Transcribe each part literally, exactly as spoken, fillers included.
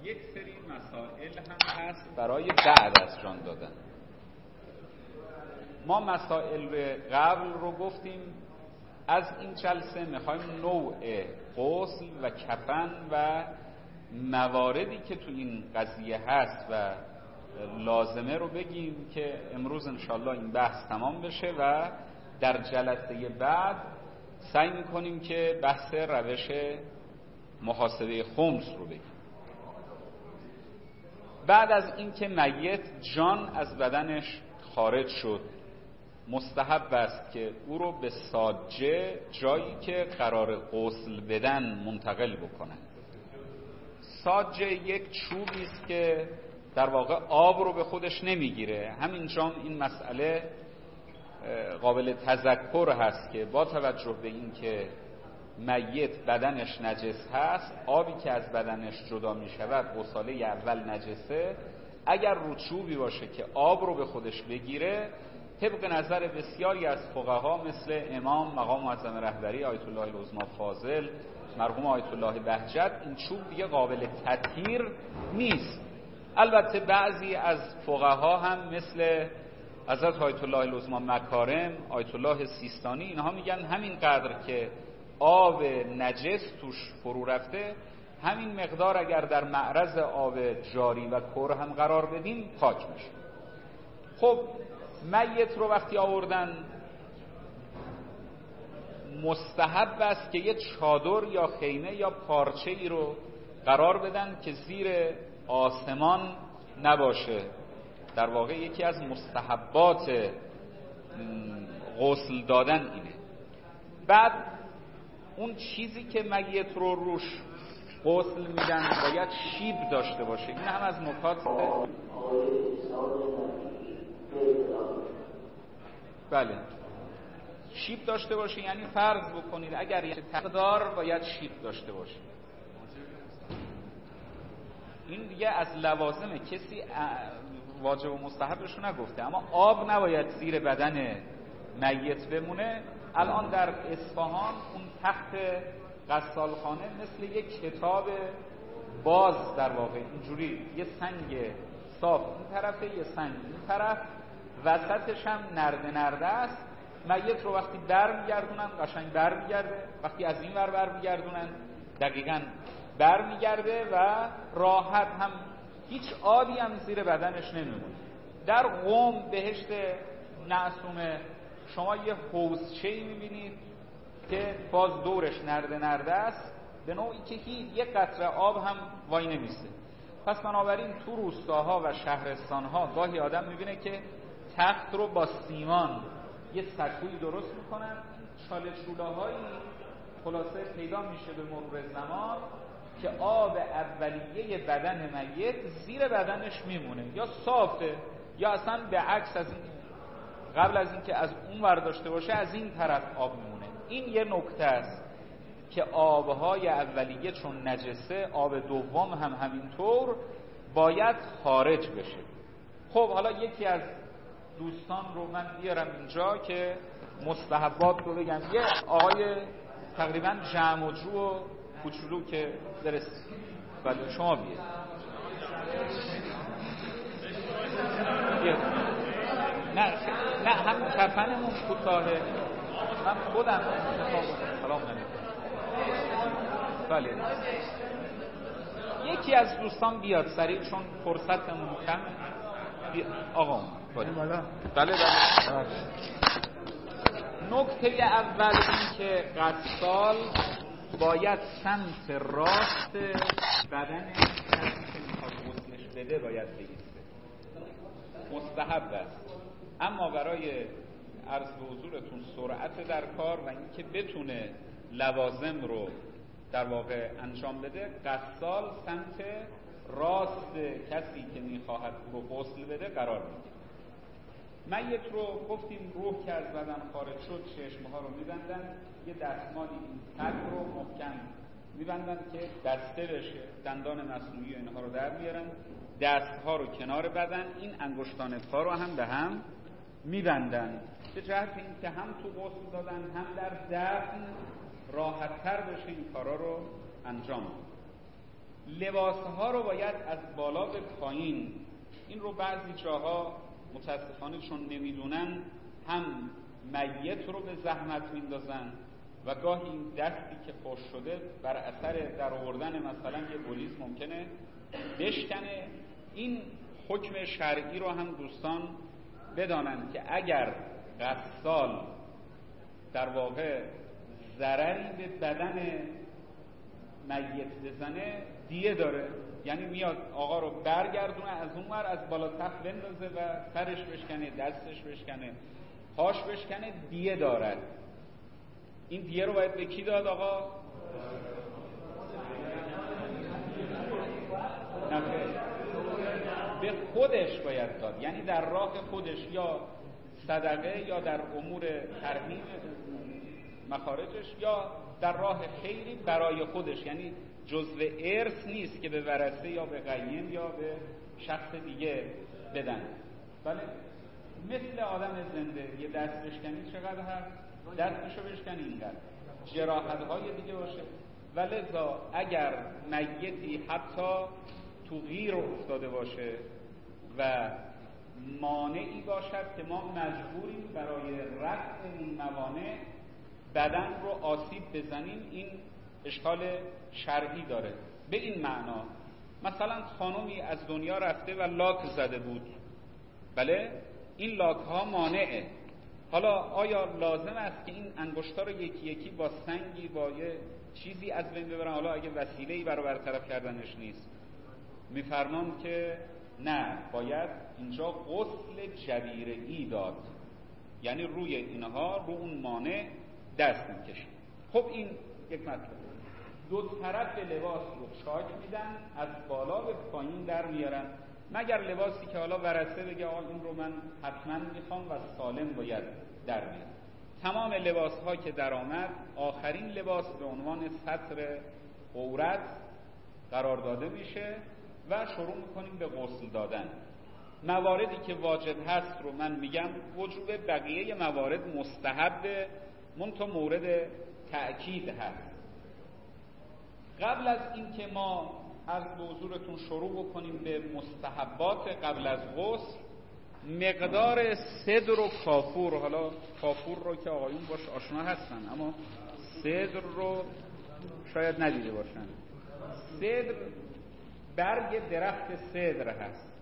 یک سری مسائل هم هست برای بعد از جان دادن. ما مسائل قبل رو گفتیم، از این جلسه میخوایم نوع غسل و کفن و مواردی که تو این قضیه هست و لازمه رو بگیم که امروز انشالله این بحث تمام بشه و در جلسه بعد سعی میکنیم که بحث روش محاسبه خمس رو بگیم. بعد از اینکه میت جان از بدنش خارج شد، مستحب است که او رو به ساجه، جایی که قرار غسل بدن، منتقل بکنن. ساجه یک چوبی است که در واقع آب رو به خودش نمیگیره. همینجا این مسئله قابل تذکر هست که با توجه به اینکه میت بدنش نجس هست، آبی که از بدنش جدا می شود غساله اول نجسه، اگر رو چوبی باشه که آب رو به خودش بگیره، طبق نظر بسیاری از فقها مثل امام مقام معظم رهبری آیت الله العظمی فاضل، مرحوم آیت الله بهجت، این چوب دیگه قابل تطهیر نیست. البته بعضی از فقها هم مثل حضرت آیت الله العظمی مکارم، آیت الله سیستانی، اینها میگن همین قدر که آب نجس توش فرو رفته، همین مقدار اگر در معرض آب جاری و کر هم قرار بدیم پاک میشه. خب میت رو وقتی آوردن، مستحب است که یه چادر یا خیمه یا پارچه ای رو قرار بدن که زیر آسمان نباشه. در واقع یکی از مستحبات غسل دادن اینه. بعد اون چیزی که میت رو روش غسل میدن باید شیب داشته باشه. این هم از نکات بله شیب داشته باشه. یعنی فرض بکنید اگر یه تقدار باید شیب داشته باشه. این دیگه از لوازمه، کسی واجب و مستحبش رو نگفته. اما آب نباید زیر بدن میت بمونه. الان در اصفهان اون تخت غسالخانه مثل یک کتاب باز در واقع اینجوری یه سنگ صاف این طرفه، یه سنگ این طرف، وسطش هم نرده نرده است. میت رو وقتی بر میگردونن قشنگ بر میگرده، وقتی از این ور بر میگردونن دقیقاً بر میگرده و راحت، هم هیچ آبی هم زیر بدنش نمیمونه. در قم بهشت معصومه شما یه حوضچه‌ای میبینید که باز دورش نرده نرده است، به نوعی که هیچ یک قطره آب هم وای نمیسته. پس بنابراین تو روستاها و شهرستانها گاهی آدم میبینه که تخت رو با سیمان یه سکویی درست میکنن، چاله چوله‌هایی خلاصه پیدا میشه به مرور زمان که آب اولیه بدن میت زیر بدنش میمونه، یا صافه یا اصلا به عکس از این، قبل از این که از اون ور داشته باشه از این طرف آب میمونه. این یه نکته است که آبهای اولیه چون نجسه، آب دوم هم همینطور باید خارج بشه. خب حالا یکی از دوستان رو من بیارم اینجا که مستحبات رو بگم. یه آقای تقریبا جمع و جو و کوچولو که درست، ولی شما بیه نه نه هم کفنمون کوتاهه، من خودم سلام علیکم. بله یکی از دوستان بیاد سریع چون فرصتمون کم. آقا بله بله بله. نکته اول این که غسال باید سمت راست بدن کسی که میخواد غسلش بده باید بایسته، مستحب است. اما برای عرض به حضورتون سرعت در کار و اینکه بتونه لوازم رو در واقع انجام بده، غسال سمت راست کسی که میخواهد رو غسل بده قرار میده. میت رو گفتیم روح که از بدن خارج شد چشمها رو میبندن، یه دستمالی این تک رو محکم میبندن که بسته بشه، دندان مصنوعی اینها رو در میارن، دستها رو کنار بدن، این انگشتان پا رو هم به هم میبندن به جهت این که هم تو غسل دادن هم در دفن راحت تر بشه این کارا رو انجام. لباسها رو باید از بالا به پایین، این رو بعضی جاها متاسفانه چون نمیدونن هم میت رو به زحمت میندازن و گاهی این دستی که خوش شده بر اثر در آوردن مثلا یه پلیس ممکنه بشکنه. این حکم شرعی رو هم دوستان بدانن که اگر غسال در واقع ضرری به بدن میت بزنه دیه داره، یعنی میاد آقا رو برگردونه از اون ور از بالا تخت بندازه و سرش بشکنه، دستش بشکنه، پاش بشکنه، دیه دارد. این دیه رو باید به کی داد آقا؟ به خودش باید داد، یعنی در راه خودش، یا صدقه یا در امور ترحیم مخارجش، یا در راه خیری برای خودش، یعنی جزء ارث نیست که به ورثه یا به قیم یا به شخص دیگه بدن. بله مثل آدم زنده یه دست بشکنی چقدر هست؟ دستشو بشکنی اینقدر، جراحت های دیگه باشه. ولذا اگر میتی حتی تو غیر افتاده باشه و مانعی باشد که ما مجبوریم برای رفع این موانع بدن رو آسیب بزنیم، این اشکال شرعی داره. به این معنا مثلا خانومی از دنیا رفته و لاک زده بود، بله این لاک ها مانعه. حالا آیا لازم است که این انگشتا رو یکی یکی با سنگی با یه چیزی از بین ببرن؟ حالا اگه وسیله‌ای برای برطرف کردنش نیست، میفرمان که نه، باید اینجا غسل جبیره‌ای داد، یعنی روی اینها، رو اون مانع دست میکشید. خب این یک مطلب. دو طرف لباس رو چاک میدن، از بالا به پایین در میارن، مگر لباسی که حالا ورثه بگه آقا این رو من حتما میخوام و سالم باید در بیاد. تمام لباس ها که در آمد، آخرین لباس به عنوان ستر عورت قرار داده میشه و شروع میکنیم به غسل دادن. مواردی که واجب هست رو من میگم، وجوب بقیه موارد مستحب، منتها مورد تأکید هست. قبل از این که ما از حضورتون شروع بکنیم به مستحبات قبل از غسل، مقدار صدر و کافور، حالا کافور رو که آقایون باش آشنا هستن اما صدر رو شاید ندیده باشن. صدر برگ درخت صدر هست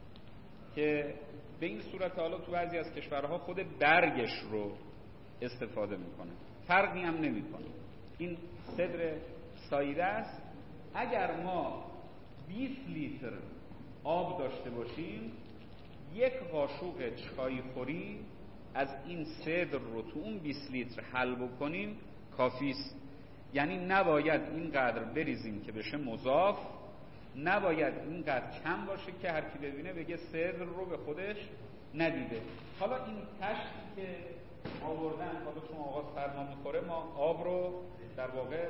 که به این صورت حالا تو بعضی از کشورها خود برگش رو استفاده میکنه، فرقی هم نمیکنه. این صدر سایده است. اگر ما بیست لیتر آب داشته باشیم، یک قاشق چایخوری از این صدر رو تو اون بیست لیتر حل بکنیم کافی است. یعنی نباید اینقدر بریزیم که بشه مضاف، نباید اینقدر کم باشه که هر کی ببینه بگه صدر رو به خودش ندیده. حالا این تشتی که آوردن، حالا چون آقا سرما میخوره ما آب رو در واقع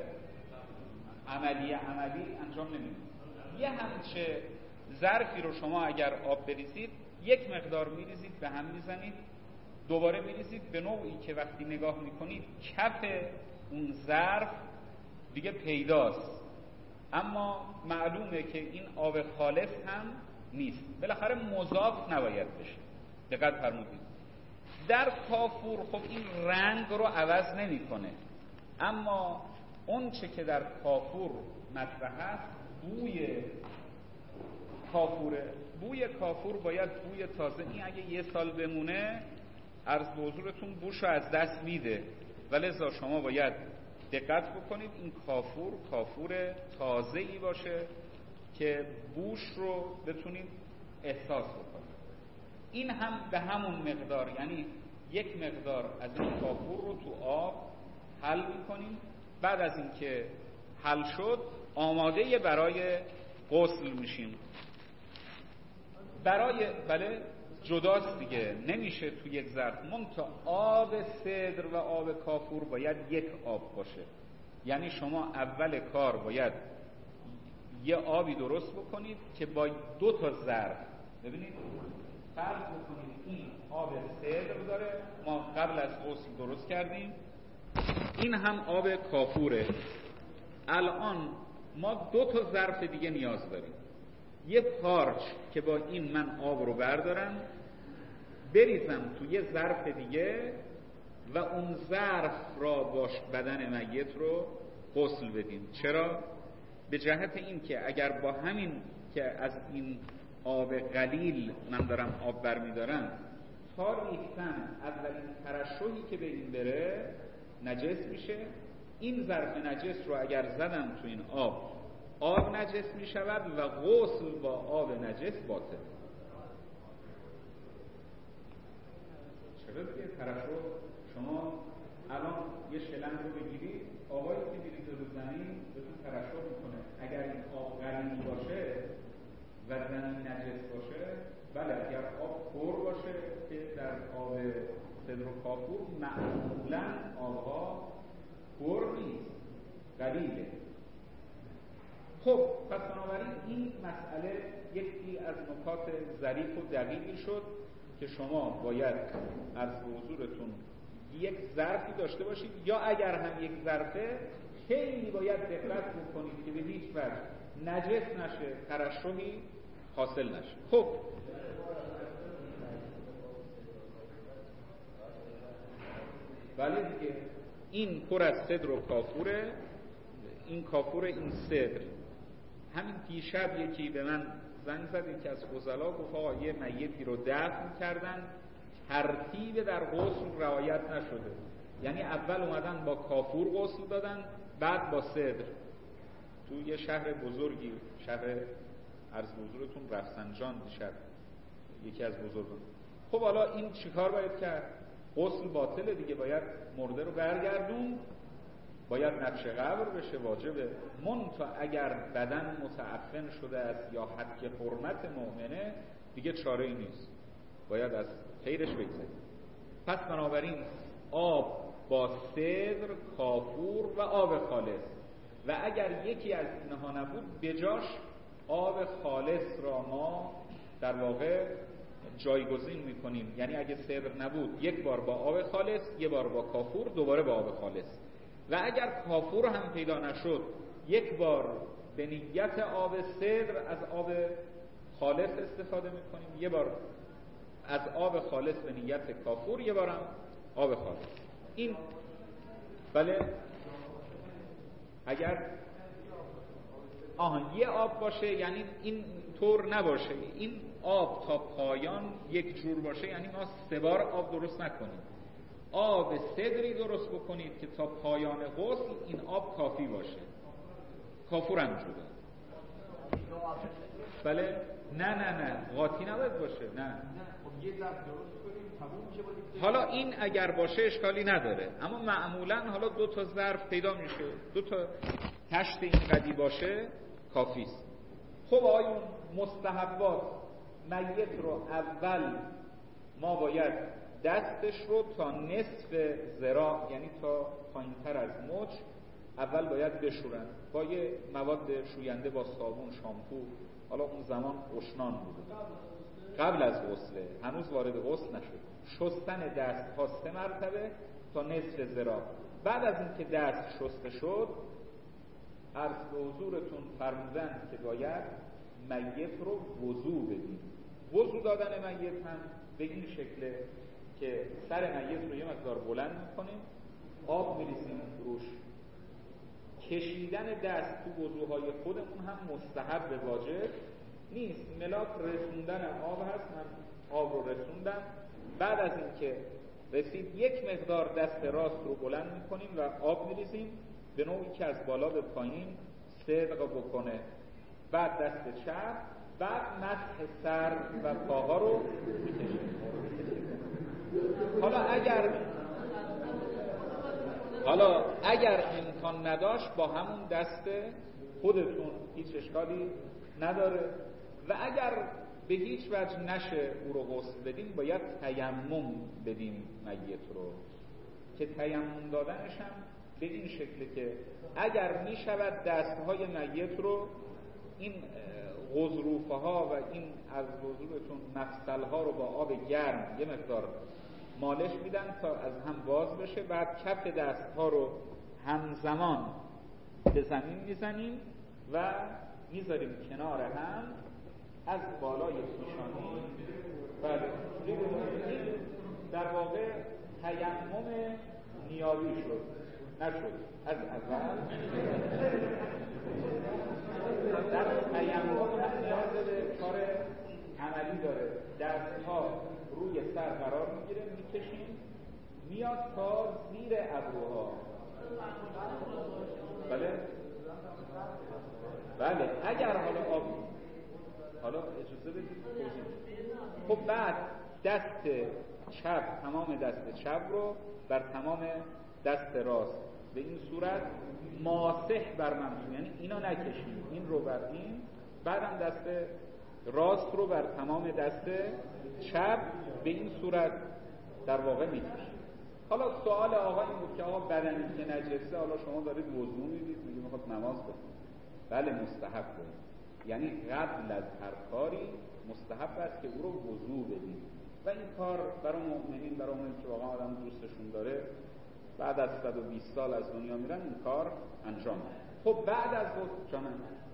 عملی عملی انجام نمیدیم. یه همچه ظرفی رو شما اگر آب بریزید، یک مقدار میریزید به هم میزنید، دوباره میریزید به نوعی که وقتی نگاه میکنید کف اون ظرف دیگه پیداست، اما معلومه که این آب خالص هم نیست. بالاخره مضاف نباید بشه، دقت فرمودید. در کافور خب این رنگ رو عوض نمیکنه، اما اون چه که در کافور مطرح است بوی کافوره. بوی کافور باید بوی تازه، این اگه یه سال بمونه عرض به حضورتون بوشو از دست میده، ولذا شما باید دقت بکنید این کافور کافور تازه‌ای باشه که بوش رو بتونید احساس بکنید. این هم به همون مقدار، یعنی یک مقدار از این کافور رو تو آب حل میکنیم. بعد از این که حل شد آماده برای غسل میشیم. برای بله جداست دیگه، نمیشه تو یک ظرف. منتها آب صدر و آب کافور باید یک آب باشه، یعنی شما اول کار باید یه آبی درست بکنید که با دو تا ظرف، ببینید فرض بکنید این آب صدر داره، ما قبل از غسل درست کردیم، این هم آب کافوره. الان ما دو تا ظرف دیگه نیاز داریم. یه پارچ که با این من آب رو بردارم بریزم توی یه ظرف دیگه و اون ظرف را باش بدن میت رو غسل بدیم. چرا؟ به جهت این که اگر با همین که از این آب قلیل من دارم آب برمیدارم تا ریختن اولین ترشحی که به این بره نجس میشه، این ظرف نجس رو اگر زدم تو این آب، آب نجس میشود و غسل با آب نجس باطل. چرا دیگه ترشح شما الان یه شلنگ رو بگیرید، آبایی که میریزه رو زمین بهتون ترشح میکنه. اگر این آب قلیل باشه و زمین نجس باشه، بله اگر آب پر باشه که در آب سدر و کافور معمولا آبها پر نیست، قلیله. خب پس بنابراین این مسئله یکی از نکات ظریف و دقیقی شد که شما باید از حضورتون یک ظرفی داشته باشید، یا اگر هم یک ظرفه خیلی باید دقت بکنید که به هیچ وجه نجس نشه، ترشحی حاصل نشه. خب بله دیگه این پر از سدر و کافوره، این کافور این سدر. همین دیشب یکی به من زنگ زد، یکی از فضلا گفت آقا یه میتی رو دفن کردن، ترتیب در غسل رعایت نشده، یعنی اول اومدن با کافور غسل دادن بعد با سدر. تو یه شهر بزرگی، شهر عرض حضورتون رفسنجان دیشب، یکی از بزرگان. خب حالا این چیکار باید کرد؟ غسل باطله دیگه، باید مرده رو برگردون، باید نقش قبر بشه، واجبه. منتها اگر بدن متعفن شده است یا حد حرمت مؤمنه دیگه چاره ای نیست، باید از خیرش بگذاریم. پس بنابراین آب با سدر، کافور و آب خالص، و اگر یکی از اینها نبود بجاش آب خالص را ما در واقع جایگزین میکنیم. یعنی اگه سدر نبود یک بار با آب خالص، یک بار با کافور، دوباره با آب خالص. و اگر کافور هم پیدا نشد یک بار به نیت آب سدر از آب خالص استفاده میکنیم، یک بار از آب خالص به نیت کافور، یک بار هم آب خالص. این بله اگر آها یه آب باشه، یعنی این طور نباشه این آب تا پایان یک جور باشه، یعنی ما سه بار آب درست نکنیم، آب سدری درست بکنید که تا پایان غسل این آب کافی باشه. کافور هم جوره. بله نه نه نه قاطی نباید باشه، نه حالا این اگر باشه اشکالی نداره، اما معمولا حالا دو تا ظرف پیدا میشه، دو تا تشت این قدی باشه کافیست. خب آیون مستحبات، میت رو اول ما باید دستش رو تا نصف ذراع، یعنی تا پایینتر از مچ، اول باید بشورن با یه مواد شوینده، با صابون، شامپو. حالا اون زمان اشنان بود، قبل از غسله، هنوز وارد غسل نشد. شستن دست ها سه مرتبه تا نصف ذراع. بعد از این که دست شسته شد، عرض به حضورتون فرمودن که باید میت رو وضو بدیم. وضو دادن میت هم به این شکله که سر میت رو یه مقدار بلند میکنیم، آب میریزیم روش. کشیدن دست تو وضوهای خودمون هم مستحب واجب نیست، ملاک رسوندن آب هست. من آب رو رسوندم، بعد از این که رسید یک مقدار دست راست رو بلند میکنیم و آب میریزیم به نوعی که از بالا به پایین صدق بکنه، بعد دست چپ، بعد مسح سر و پاها رو میکشیم. حالا اگر حالا اگر امکان نداشت با همون دست خودتون هیچ اشکالی نداره، و اگر به هیچ وجه نشه او رو غسل بدیم باید تیمم بدیم میت رو، که تیمم دادنش هم به این شکله که اگر می شود دستهای میت رو این غضروفه ها و این از حضورتون مفصل ها رو با آب گرم یه مقدار مالش میدن تا از هم باز بشه، بعد کف دست ها رو همزمان به زمین میزنیم و میذاریم کنار هم از بالای پیشانی. بله این در واقع تیمم نیابی شد، نشد از اول. در تیمم هم نیاز به کار عملی داره. دستها روی سر قرار میگیره، میکشیم میاد تا زیر ابروها. بله بله اگر حالا آب حالا اجازه بدید توضیح. خب بعد دست چپ، تمام دست چپ رو بر تمام دست راست به این صورت ماسح بر منصوب، یعنی اینو نکشیم، این رو بر این، بعدم دست راست رو بر تمام دست چپ به این صورت در واقع میکشیم. حالا سوال آقا این بود که آقا بدنی که نجسه، حالا شما دارید وضو میدید میگه میخواد نماز بخونید. بله مستحب بود، یعنی قبل از هر کاری مستحب است که او رو وضو بدید و این کار برای مؤمنین، برای اونایی که واقعا آدم دوستشون داره بعد از صد و بیست سال از دنیا میرن این کار انجام میده. خب بعد از وضو جانم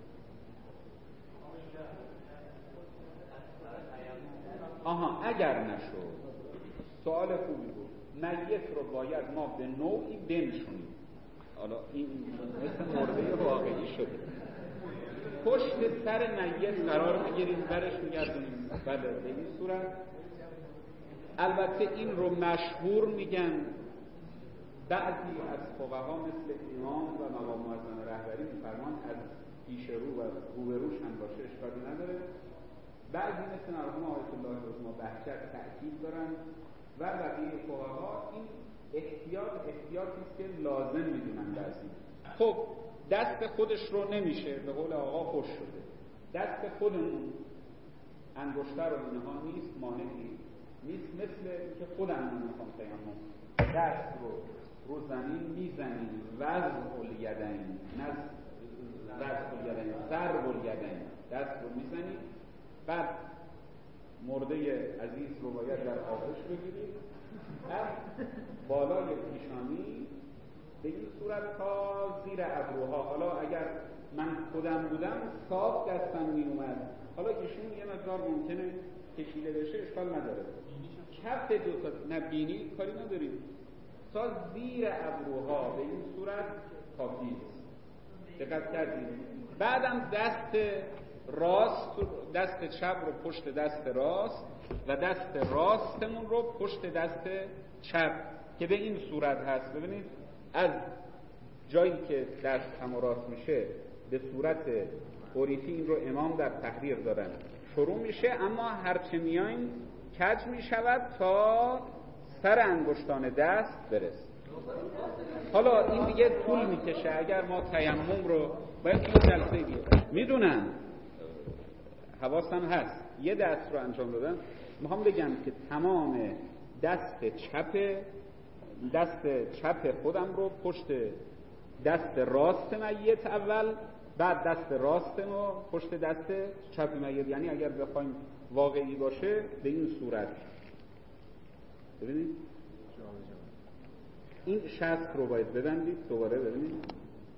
آها اگر نشد، سوال خوبی بود. میت رو باید ما به نوعی بنشونیم. حالا این مثل مرده واقعی شده، پشت سر میت قرار میگیریم، برش میگردونیم. بله به این صورت. البته این رو مشهور میگن بعضی از فقها مثل امام و مقام معظم رهبری میفرمان از پیش رو و روبروش هم باشه اشکالی نداره. بعضی مثل مرحوم آیت الله رضا بهجت تأکید دارن و بقیه فقها این احتیاط احتیاطی است که لازم میدونن. بعضی خب دست خودش رو نمیشه، به قول آقا خوش شده، دست خودمون انگشتر و اینها نیست، مانعی نیست، مثل که خودم من میخوام تیمم دست رو رو زمین میزنیم، وضع الیدین، نز وضع الیدین، ضرب الیدین، دست رو میزنیم، بعد مرده عزیز رو باید در آغوش بگیریم، از بالای پیشانی به این صورت تا زیر ابروها. حالا اگر من خودم بودم صاف دستم می اومد، حالا ایشون یه مقدار ممکنه کشیده بشه، اشکال نداره. کف دو تا نه بینی کاری نداریم، تا زیر ابروها به این صورت کافی است. دقت کردید؟ بعدم دست راست، دست چپ رو پشت دست راست و دست راستمون رو پشت دست چپ که به این صورت هست. ببینید از جایی که دست هم راست میشه به صورت اوریتی، این رو امام در تحریر دارن، شروع میشه اما هرچه میایم کج میشود تا سر انگشتان دست برسه. حالا این دیگه طول میکشه. اگر ما تیمم رو باید این جلسه دیگه میدونم حواسم هست یه دست رو انجام دادم، میخوام بگم که تمام دست چپ دست چپ خودم رو پشت دست راست میت اول، بعد دست راستم رو پشت دست چپ میت، یعنی اگر بخوایم واقعی باشه به این صورت. ببینید این شست رو باید ببندید دوباره. ببینید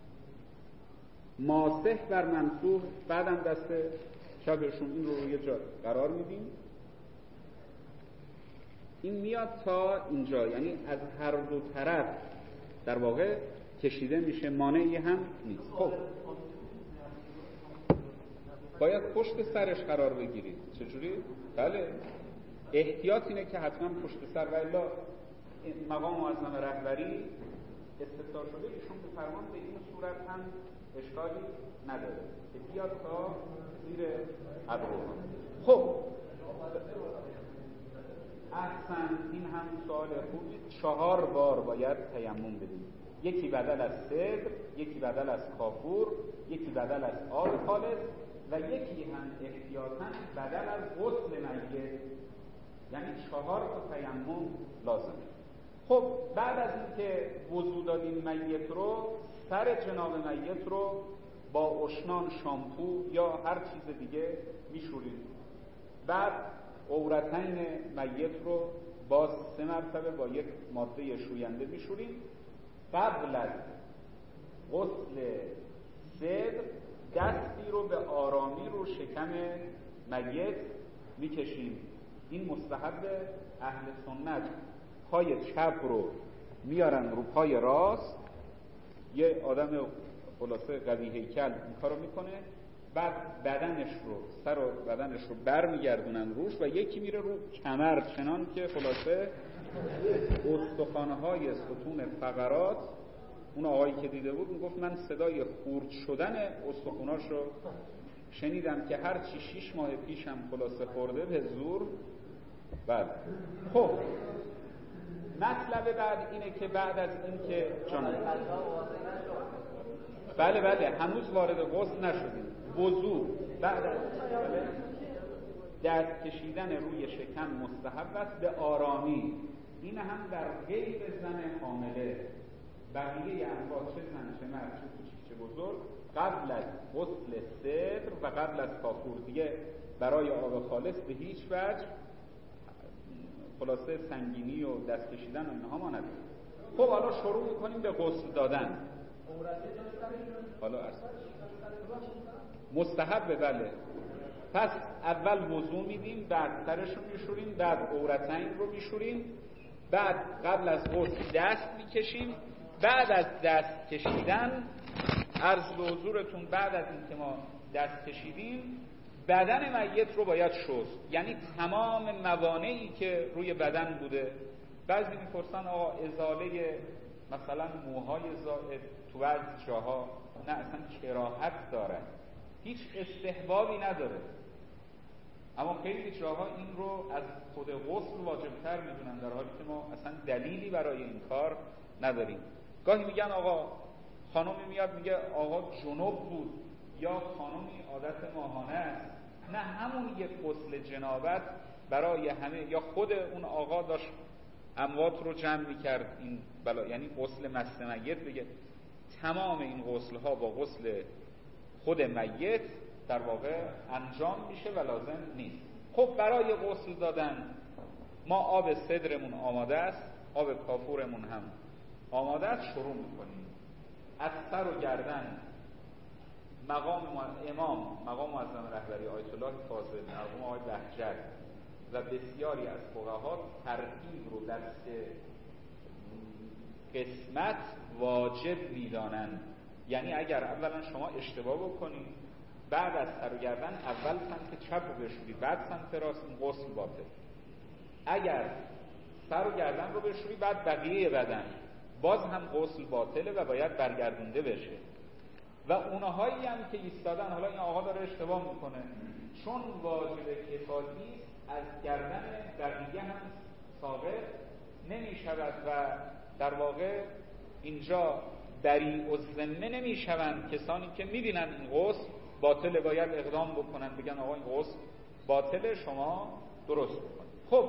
ماسح بر منصوب، بعدم دست چپشون این رو روی جا قرار میدیم، این میاد تا اینجا، یعنی از هر دو طرف در واقع کشیده میشه، مانعی هم نیست. خب باید پشت سرش قرار بگیرید. چجوری؟ بله احتیاط اینه که حتما پشت سر، و الا مقام معظم رهبری استفسار شده ایشون به فرمان به این صورت هم اشکالی نداره که بیاد تا زیر ابروها. خب احسن، این هم سوال خوبی. چهار بار باید تیمم بدیم، یکی بدل از صدر، یکی بدل از کافور، یکی بدل از آب خالص و یکی هم احتیاطاً بدل از غسل میت، یعنی چهار تا تیمم لازمه. خب بعد از اینکه وضو دادیم میت رو، سر جناب میت رو با اشنان، شامپو یا هر چیز دیگه میشوریم. بعد عورتین میت رو باز سه مرتبه با یک ماده شوینده میشوریم. قبل از غسل صدر دستی رو به آرامی رو شکم میت میکشیم. این مستحب اهل سنت. پای چپ رو میارن رو پای راست، یه آدم خلاصه قوی هیکل این کارو میکنه، بعد بدنش رو سر و بدنش رو برمیگردونن روش و یکی میره رو کمر، چنان که خلاصه استخوان‌های ستون فقرات. اون آقایی که دیده بود میگفت من صدای خورد شدن استخوناش رو شنیدم که هر چی شیش ماه پیشم خلاصه خورده به زور. بله خب مطلب بعد اینه که بعد از این که جان بله بله هنوز وارد غسل نشدیم. وضو بعد از دست کشیدن روی شکم مستحب است به آرامی. این هم در غیر زن حامله. بقیه انواع چه زن چه مرد چه کوچیک چه بزرگ قبل از غسل صدر و قبل از کافور دیگه برای آب خالص به هیچ وجه خلاصه سنگینی و دست کشیدن و اینها ما نداریم. خب حالا شروع میکنیم به غسل دادن. حالا اصلا مستحب بله. پس اول وضو میدیم، بعد سرش رو میشوریم، بعد عورتین رو میشوریم، بعد قبل از غسل دست میکشیم. بعد از دست کشیدن عرض به حضورتون بعد از این که ما دست کشیدیم بدن میت رو باید شست، یعنی تمام موانعی که روی بدن بوده. بعضی میپرسن آقا ازاله مثلا موهای زائد تو بعضی جاها نه اصلا کراهت داره، هیچ استحبابی نداره، اما خیلی جاها این رو از خود غسل واجبتر میدونن، در حالی که ما اصلا دلیلی برای این کار نداریم. گاهی میگن آقا خانومی میاد میگه آقا جنوب بود یا خانومی عادت ماهانه است. نه، همون یک غسل جنابت برای همه، یا خود اون آقا داشت اموات رو جمع میکرد این بلا، یعنی غسل مست میت بگه. تمام این غسل ها با غسل خود میت در واقع انجام میشه و لازم نیست. خب برای غسل دادن ما آب صدرمون آماده است، آب کافورمون هم آماده است. شروع میکنیم از سر و گردن. مقام امام مقام معظم رهبری آیت الله فاضل، مرحوم آقای بهجت و بسیاری از فقها ترتیب رو در سه قسمت واجب میدانند. یعنی اگر اولا شما اشتباه بکنید بعد از سر و گردن اول سمت چپ رو بشوری بعد سمت راست، این غسل باطل. اگر سر و گردن رو بشوری بعد بقیه بدن، باز هم غسل باطله و باید برگردونده بشه. و اونهایی هم که ایستادن، حالا این آقا داره اشتباه میکنه، چون واجب کفایی از گردن بقیه هم ساقط نمیشود و در واقع اینجا بریء الذمه نمیشوند کسانی که میبینن این غسل باطله، باید اقدام بکنن بگن آقا این غسل باطله شما درست بکنید. خب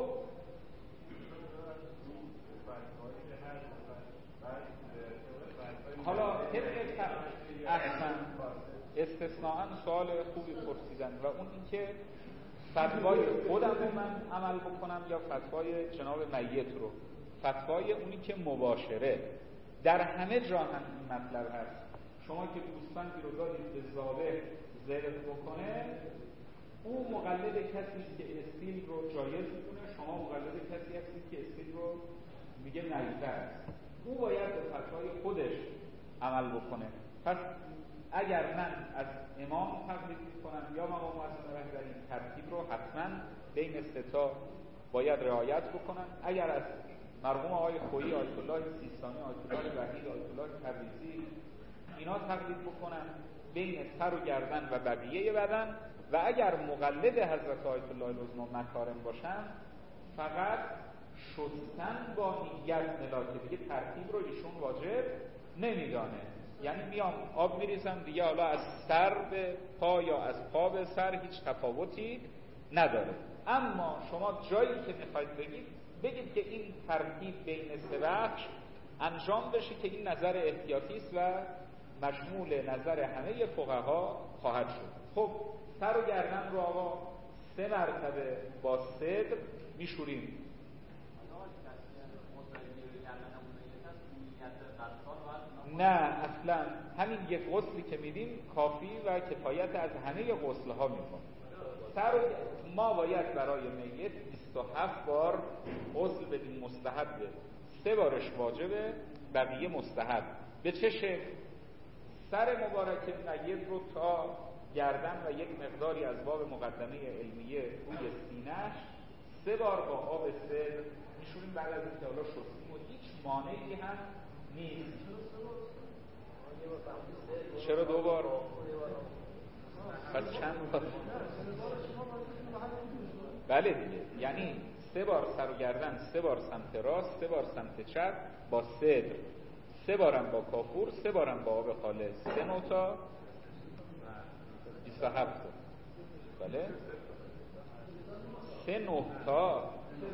حالا طبق احسن استثناءً سوال خوبی پرسیدن و اون این که فتوای خودم رو من عمل بکنم یا فتوای جناب میت رو. فتوای اونی که مباشره در همه جا هم این مطلب هست. شما که گوسفندی رو دادید به ذابح ذبح بکنه، او مقلد کسی که استیل رو جایز میکنه، شما مقلد کسی هستید که استیل رو میگه نیزه است. او باید به فتوای خودش عمل بکنه. پس اگر من از امام تقلید میکنم یا مقام معظم رهبری، ترتیب رو حتما بین سه تا باید رعایت بکنم. اگر از مرحوم آقای خویی، آیت الله سیستانی، آیت الله وحید، آیت الله تبریزی اینا تقلید بکنم بین سر و گردن و بقیه بدن، و اگر مقلد حضرت آیت الله العظمی مکارم باشم فقط شستن با نیت ملاکه، دیگه ترتیب رو ایشون واجب نمیدانه. یعنی میام آب میریزم دیگه، حالا از سر به پا یا از پا به سر هیچ تفاوتی نداره. اما شما جایی که میخواید بگید بگید که این ترتیب بین سه بخش انجام بشه که این نظر احتیاطی است و مشمول نظر همه فقها خواهد شد. خب سر و گردن رو آقا سه مرتبه با صدر میشوریم. نه اصلا همین یک غسلی که میدیم کافی و کفایت از همه غسل‌ها میکنه. سر ما باید برای میت بیست و هفت بار غسل بدیم، مستحبه. سه بارش واجبه، بقیه مستحب. به چه شکل؟ سر مبارک میت رو تا گردن و یک مقداری از باب مقدمه علمیه روی سینه‌اش سه بار با آب سدر میشوریم. بعد از اینکه حالا شستیم و هیچ مانعی هم نیست. چرا دو بار؟ پس چند بار؟ بله دیگه، یعنی سه بار سر و گردن، سه بار سمت راست، سه بار سمت چپ با سدر، سه بارم با کافور، سه بارم با آب خالص، سه نوتا بیست و هفت. بله سه نوتا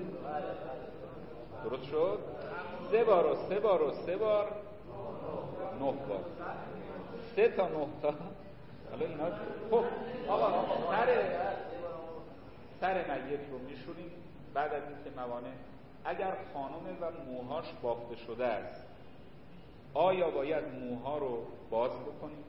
درست شد. سه بار و سه بار و سه بار نه بار، سه تا نه تا. حالا اینا خب آقا آقا سر سر میت رو میشوریم. بعد از اینکه موانع، اگر خانم و موهاش بافته شده است، آیا باید موها رو باز بکنیم؟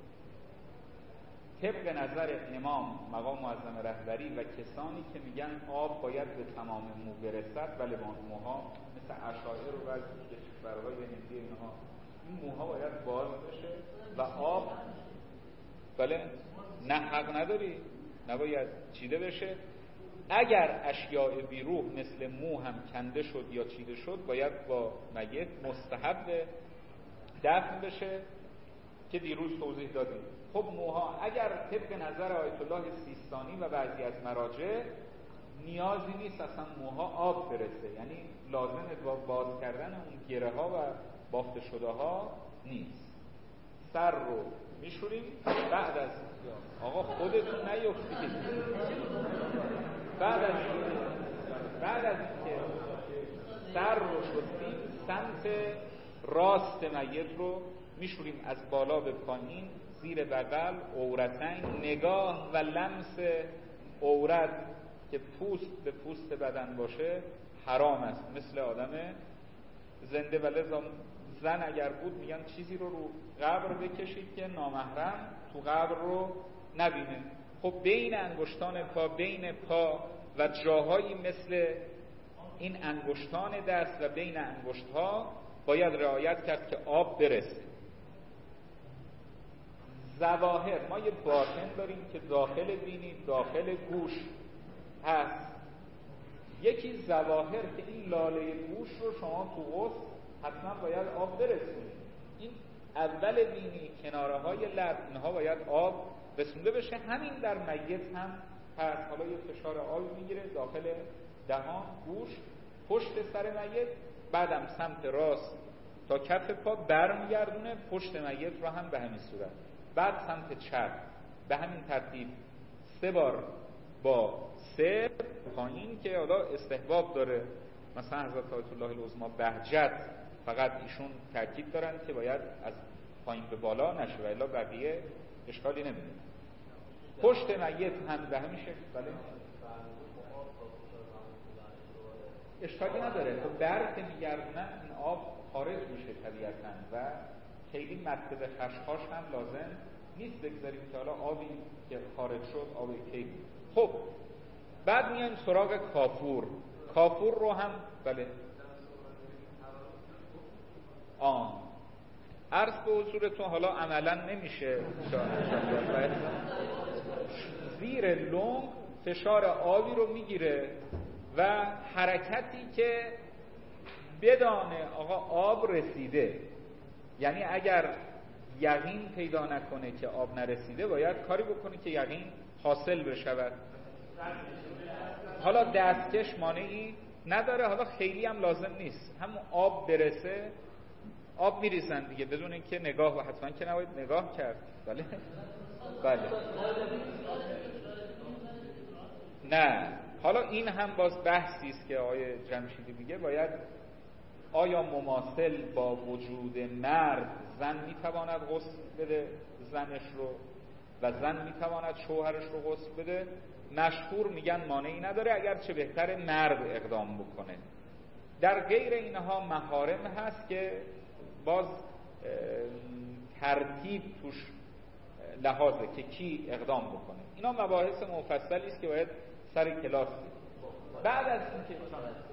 طبق نظر امام مقام معظم رهبری و کسانی که میگن آب باید به تمام مو برسد، ولی با موها مثل اشاعره و بعضی کشورهای هندی اینها، این موها باید باز بشه و آب بله نه حق نداری، نباید چیده بشه. اگر اشیاء بیروح مثل مو هم کنده شد یا چیده شد، باید با میت مستحب دفن بشه که دیروز توضیح دادیم. خب موها اگر طبق نظر آیت الله سیستانی و بعضی از مراجع نیازی نیست اصلا موها آب برسه، یعنی لازمه با باز کردن اون گره ها و بافته شده ها نیست. سر رو میشوریم. بعد از آقا خودتون نیفتید. بعد از بعد از اینکه سر رو شستیم، سمت راست میت رو میشوریم از بالا به پایین، زیر بغل، عورتین، نگاه و لمس عورت که پوست به پوست بدن باشه حرام است مثل آدم زنده. و لذا زن اگر بود میگن چیزی رو رو قبر بکشید که نامحرم تو قبر رو نبینه. خب بین انگشتان پا، بین پا و جاهایی مثل این انگشتان دست و بین انگشتها باید رعایت کرد که آب برسه. ظواهر ما یه باطن داریم که داخل بینی، داخل گوش هست. یکی ظواهر که این لاله گوش رو شما تو غسل حتما باید آب برسونید. این اول بینی، کناره های لب، اینها باید آب رسونده بشه. همین در میت هم هست. حالا یه فشار آب میگیره داخل دهان، گوش، پشت سر میت، بعدم سمت راست تا کف پا برمیگردونه پشت میت رو هم به همین صورت. بعد سمت چپ به همین ترتیب سه بار با سر پایین که حالا استحباب داره. مثلا حضرت آیت الله العظمی بهجت فقط ایشون تاکید دارن که باید از پایین به بالا نشه و الا بقیه اشکالی نمیده. پشت میت هم به همین شکل. بله اشکالی نداره. خب بر که میگردونن این آب خارج میشه طبیعتاً و خیلی مطلب خشخاش هم لازم نیست بگذاریم که حالا آبی که خارج شد آب کی. خب بعد میایم سراغ کافور. کافور رو هم بله آن عرض به حضورتون حالا عملا نمیشه زیر لنگ فشار آبی رو میگیره و حرکتی که بدانه آقا آب رسیده، یعنی اگر یقین پیدا نکنه که آب نرسیده باید کاری بکنه که یقین حاصل بشود. حالا دستکش مانعی نداره، حالا خیلی هم لازم نیست، همون آب برسه آب میریزن دیگه بدون اینکه نگاه، و حتما که نباید نگاه کرد. بله بله نه. حالا این هم باز بحثی است که آقای جمشیدی میگه باید آیا مماثل با وجود مرد زن میتواند غسل بده زنش رو و زن میتواند شوهرش رو غسل بده؟ مشهور میگن مانعی نداره، اگرچه بهتر مرد اقدام بکنه. در غیر اینها محارم هست که باز ترتیب توش لحاظه که کی اقدام بکنه. اینا مباحث مفصلی است که باید سر کلاس دید. بعد از اینکه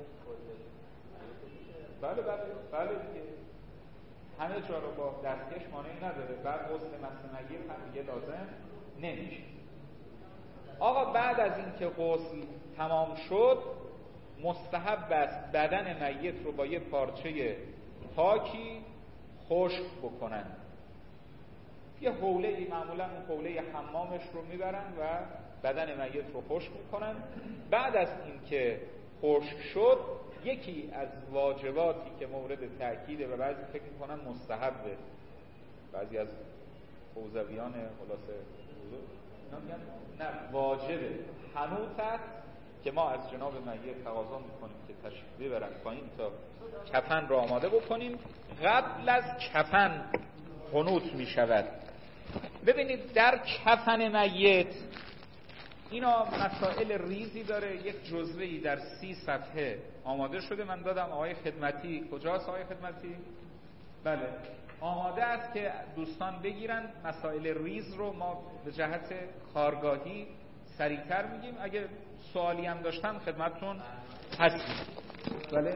بله بله بله دیگه همه جا رو با دستکش مانعی نداره، بعد غسل مس میت هم دیگه لازم نمیشه. آقا بعد از اینکه غسل تمام شد مستحب است بدن میت رو با یه پارچه پاکی خشک بکنن. یه حوله ای، معمولا اون حوله حمامش رو میبرن و بدن میت رو خشک میکنن. بعد از اینکه خشک شد یکی از واجباتی که مورد تأکیده و بعضی فکر میکنن مستحبه، بعضی از حوزویان خلاصه اینا میگن نه واجبه، حنوط است که ما از جناب میت تقاضا میکنیم که تشریف ببرن پایین تا کفن را آماده بکنیم. قبل از کفن قنوت میشود. ببینید در کفن میت اینا مسائل ریزی داره. یک جزوه‌ای در سی صفحه آماده شده، من دادم آقای خدمتی. کجاست آقای خدمتی؟ بله آماده است که دوستان بگیرن. مسائل ریز رو ما به جهت کارگاهی سریعتر میگیم. اگه سوالی هم داشتن خدمتتون هستیم. بله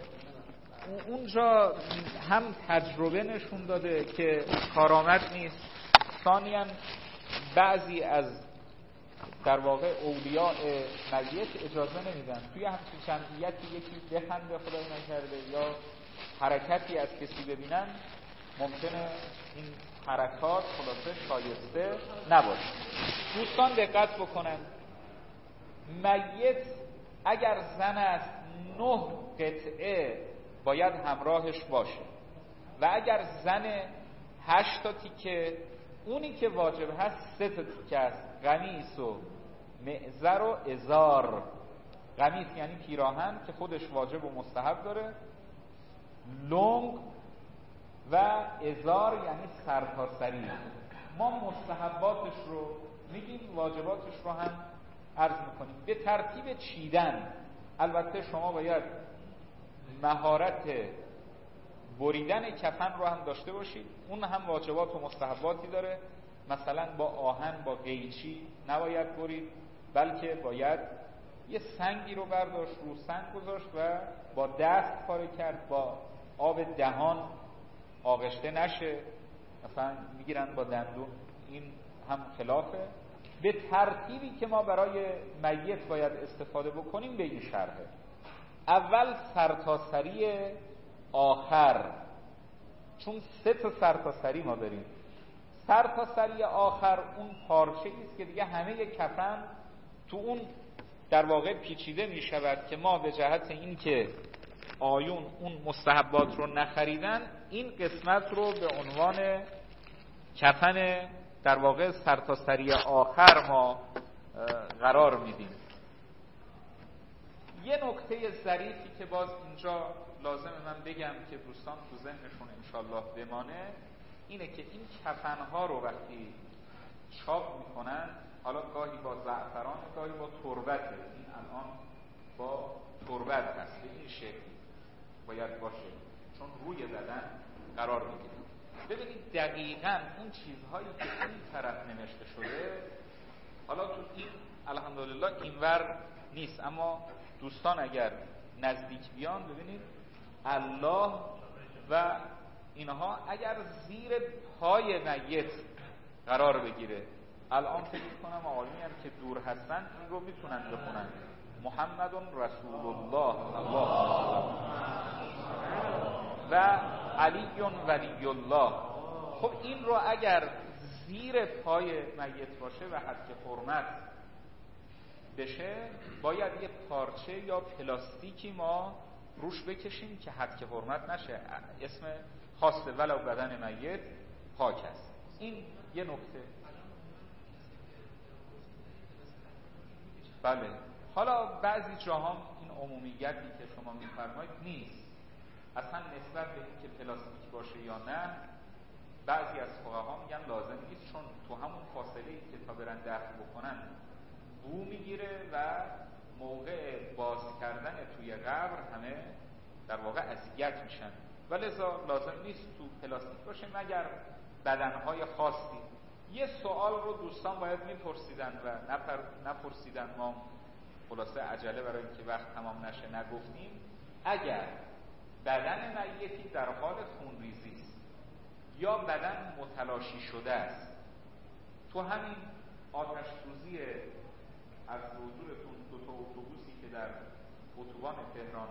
اونجا هم تجربه نشون داده که کارآمد نیست، ثانیاً بعضی از در واقع اولیاء میت اجازه نمیدن توی همچین جمعیتی یکی بخنده خدای نکرده یا حرکتی از کسی ببینن، ممکنه این حرکات خلاصه شایسته نباشه. دوستان دقت بکنن، میت اگر زن است نه قطعه باید همراهش باشه و اگر زن هشت تا تیکه، اونی که واجب هست سه تا تیکه است: قمیص و معزر و ازار. قمیص یعنی پیراهن که خودش واجب و مستحب داره، لنگ، و ازار یعنی سرتاسری. ما مستحباتش رو میگیم، واجباتش رو هم عرض میکنیم. به ترتیب چیدن البته شما باید مهارت بریدن کفن رو هم داشته باشید، اون هم واجبات و مستحباتی داره. مثلا با آهن با قیچی نباید برید، بلکه باید یه سنگی رو برداشت، رو سنگ گذاشت و با دست پاره کرد، با آب دهان آغشته نشه، مثلا میگیرن با دندون، این هم خلافه. به ترتیبی که ما برای میت باید استفاده بکنیم به این شرحه: اول سرتاسری آخر، چون سه تا سرتاسری ما داریم. سرتاسری آخر اون پارچه ایست که دیگه همه کفن تو اون در واقع پیچیده می شود که ما به جهت این که آیون اون مستحبات رو نخریدن، این قسمت رو به عنوان کفن در واقع سرتاسری آخر ما قرار میدیم. یه نکته ظریفی که باز اینجا لازم من بگم که دوستان تو ذهنشون انشالله بمانه اینه که این کفنها رو وقتی چاپ میکنن، حالا گاهی با زعفران گاهی با تربته، این الان با تربت هست، به این شکل باید باشه چون روی بدن قرار میگیره. ببینید دقیقاً اون چیزهایی که این طرف نوشته شده، حالا تو این الحمدلله اینور نیست، اما دوستان اگر نزدیک بیان ببینید الله و اینها اگر زیر پای میت قرار بگیره، الان فکر کنم آقایونی هم که دور هستن این رو میتونن بخونن: محمد رسول الله الله و علی ولی الله. خب این رو اگر زیر پای میت باشه و حد حرمت بشه، باید یه پارچه یا پلاستیکی ما روش بکشیم که حد حرمت نشه، اسم خاص ولو بدن میت پاک است. این یه نکته. بله حالا بعضی جاها این عمومیتی که شما میفرمایید نیست، اصلا نسبت به این که پلاستیک باشه یا نه، بعضی از فقها میگن لازم نیست، چون تو همون فاصله ای که تا برن دفن بکنن بو میگیره و موقع باز کردن توی قبر همه در واقع اذیت میشن. و لذا لازم نیست تو پلاستیک باشه مگر بدنهای خاصی. یه سوال رو دوستان باید میپرسیدن و نپر... نپرسیدن، ما خلاصه عجله برای اینکه وقت تمام نشه نگفتیم. اگر بدن میتی در حال خونریزی است یا بدن متلاشی شده است، تو همین آتش سوزی از حضورتون دو تا اتوبوسی که در اتوبان تهران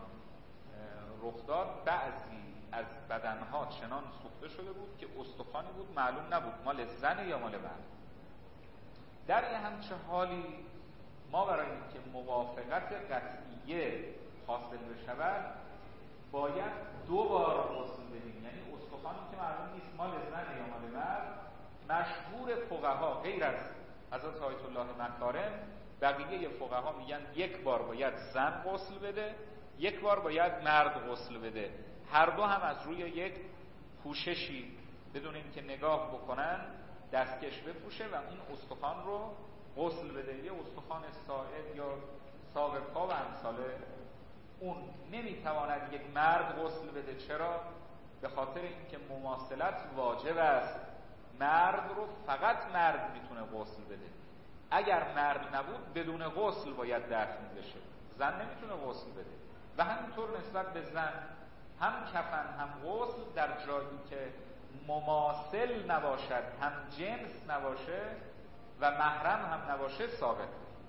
رخ داد، بعضی از بدنها چنان سوخته شده بود که استخوانی بود معلوم نبود مال زن یا مال مرد. در یه همچه حالی ما برای اینکه موافقت قطعیه حاصل بشود باید دو بار غسل بدیم، یعنی استخوانی که معلوم نیست مال زن یا مال مرد. مشهور فقها غیر از حضرت آیت الله مکارم، بقیه فقها میگن یک بار باید زن غسل بده، یک بار باید مرد غسل بده، هر دو هم از روی یک پوششی بدون اینکه نگاه بکنن دستکش بپوشه و این استخوان رو غسل بده. یه استخوان ساعد یا ساق پا و امثال اون. نمیتواند یک مرد غسل بده. چرا؟ به خاطر اینکه مماثلت واجب است. مرد رو فقط مرد میتونه غسل بده. اگر مرد نبود بدون غسل باید دفن بشه. زن نمیتونه غسل بده. و همینطور نسبت به زن، هم کفن هم غسل در جایی که مماثل نباشد، هم جنس نباشه و محرم هم نباشه ثابت.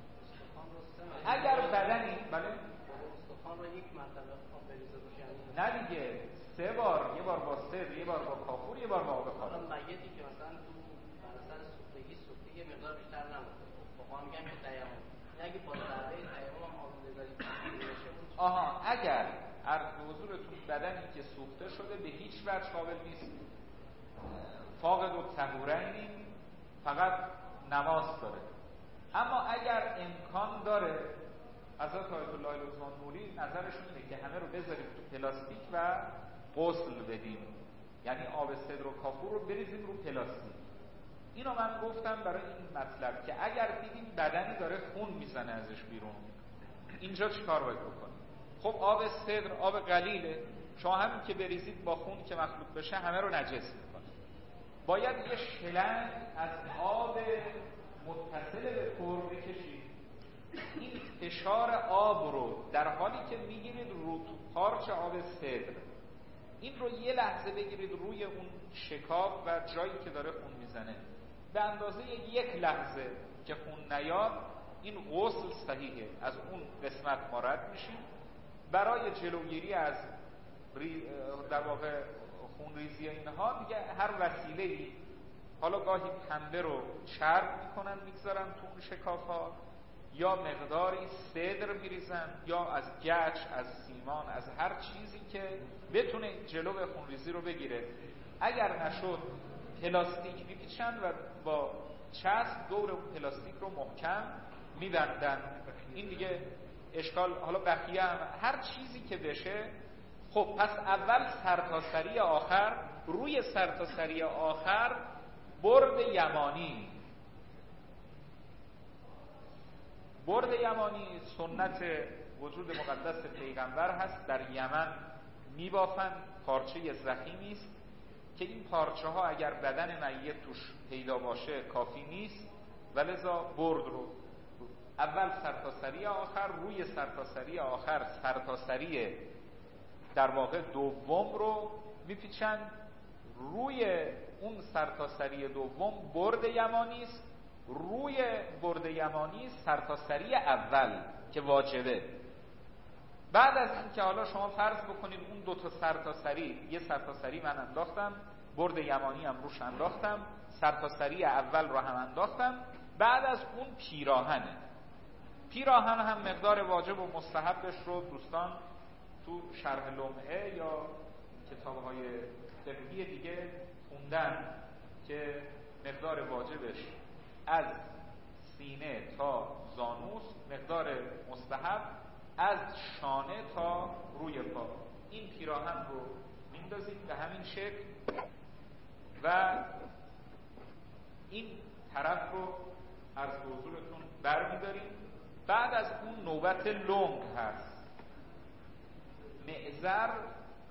اگر بدنی بله استخوان رو یک مرتبه آب بریزه باشه، نه دیگه سه بار، یه بار با سر، یه بار با کافور، یه بار با آب خاص. حالا میتی که مثلا تو بر اثر سوختگی سوختگی یه مقدار بیشتر نمونده، فقها میگن که تیمم، اگه با ضربه تیمم آب بذارید بشه. آها، اگر عرض حضورتون بدنی که سوخته شده به هیچ وجه قابل نیست، فاقد الطهورین، فقط نماز داره. اما اگر امکان داره، حضرت آیت الله لطفان نوری نظرشون اینه که همه رو بذاریم تو پلاستیک و غسل بدیم، یعنی آب سدر و کافور رو بریزیم رو پلاستیک. اینو من گفتم برای این مطلب که اگر دیدیم بدنی داره خون میزنه ازش بیرون، اینجا چیکار باید بکنیم؟ خب آب سدر آب قلیله، شما همین که بریزید با خون که مخلوط بشه همه رو نجس میکنه. باید یه شلنگ از آب متصل به پر بکشید. این فشار آب رو در حالی که میگیرید رو تو پارچ آب سدر، این رو یه لحظه بگیرید روی اون شکاف و جایی که داره خون میزنه، به اندازه یک لحظه که خون نیاد، این غسل صحیحه. از اون قسمت ما رد میشیم. برای جلوگیری از در واقع خونریزی اینها دیگه هر وسیله‌ای، حالا گاهی پنبه رو چرب میکنن میگذارن تو اون شکاف‌ها، یا مقداری سدر میریزن، یا از گچ، از سیمان، از هر چیزی که بتونه جلو خونریزی رو بگیره. اگر نشد پلاستیک میپیچن و با چسب دور اون پلاستیک رو محکم میبندن. این دیگه اشکال، حالا بقیه هم هر چیزی که بشه. خب پس اول سرتاسری آخر، روی سرتاسری آخر برد یمانی. برد یمانی سنت وجود مقدس پیغمبر هست. در یمن میبافن، پارچه ضخیمی است که این پارچه ها اگر بدن میت توش پیدا باشه کافی نیست، ولذا برد رو اول سرتاسری آخر، روی سرتاسری آخر سرتاسری در واقع دوم رو میپیچن. روی اون سرتاسری دوم برد یمانی است، روی برد یمانی سرتاسری اول که واجبه. بعد از این که حالا شما فرض بکنید اون دو تا سرتاسری، یه سرتاسری من انداختم، برد یمانی هم روش انداختم، سرتاسری اول رو هم انداختم، بعد از اون پیراهنه. پیراهن هم مقدار واجب و مستحبش رو دوستان تو شرح لمعه یا کتاب‌های فقهی دیگه خوندن که مقدار واجبش از سینه تا زانوس، مقدار مستحب از شانه تا روی پا. این پیراهن رو میندازید به همین شکل و این طرف رو از حضورتون برمیدارید. بعد از اون نوبت لنگ هست. معذر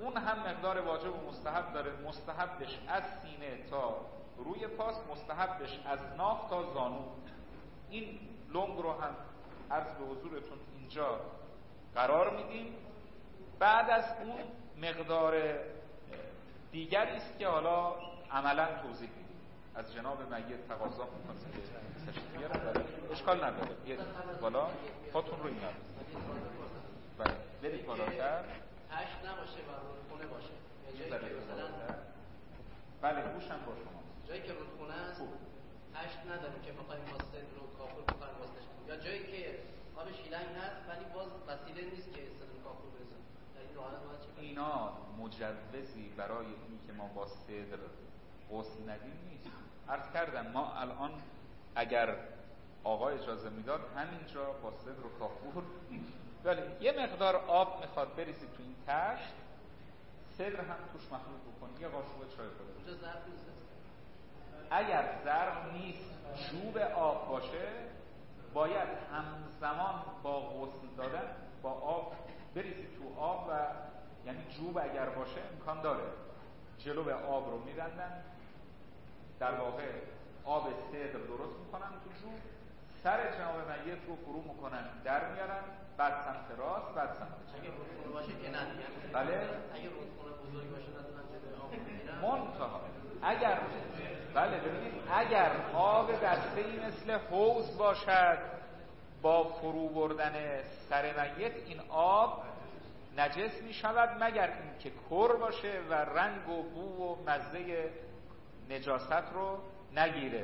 اون هم مقدار واجب و مستحب داره. مستحبش از سینه تا روی پاس، مستحبش از ناف تا زانو. این لنگ رو هم عرض به حضورتون اینجا قرار میدیم. بعد از اون مقدار دیگری است که حالا عملا توضیح میدیم. از جناب میت تقاضا میکنم که تشریف بیارن، اشکال نداره. یه بالا پاتون رو اینا بله برید بالاتر، هشت نباشه و رودخونه باشه. جایی که مثلا بله گوشم با شما، جایی که رودخونه است هشت نداریم که بخوایم واسطه رو کافور بخوایم واسطش کنیم، یا جایی که آب شیلنگ هست ولی باز وسیله نیست که استفاده کافور بزنیم. در این حالت باید چه کنیم؟ اینا مجوزی برای این که ما با صدر غسل ندیم نیست. عرض کردم ما الان اگر آقا اجازه میداد همینجا با صدر و کافور، ولی یه مقدار آب میخواد بریزید تو این تشت، صدر هم توش مخلوط بکنید، یه قاشق چای بده. اونجا ظرف نیست. اگر ظرف نیست جوب آب باشه، باید همزمان با غسل دادن با آب بریزید تو آب و یعنی جوب اگر باشه امکان داره جلو به آب رو میبندن، در واقع آب صدر درست میکنن تو جوب، سر جناب میت رو فرو میکنن در میارن، بعد سمت راست بعد سمت چپ. اگه رودخونه باشه که نه دیگه. بله اگه رودخونه بزرگی باشه ندونم جلوی آب میگیرن. منتها اگر بله ببینید اگر آب دسته‌ای مثل حوض باشد، با فرو بردن سر میت این آب نجس می شود، مگر اینکه کر باشه و رنگ و بو و مزه نجاست رو نگیره.